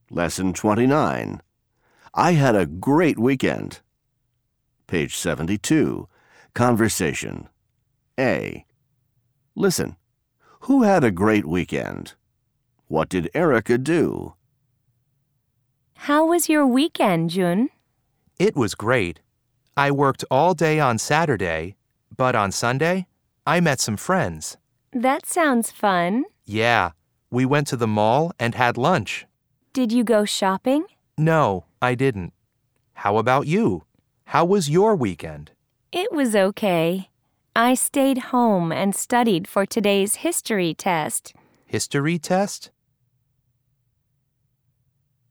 Lesson 29. I had a great weekend. Page 72. Conversation. A. Listen. Who had a great weekend? What did Erica do? How was your weekend, Jun? It was great. I worked all day on Saturday, but on Sunday, I met some friends. That sounds fun. Yeah, we went to the mall and had lunch. Did you go shopping? No, I didn't. How about you? How was your weekend? It was okay. I stayed home and studied for today's history test. History test?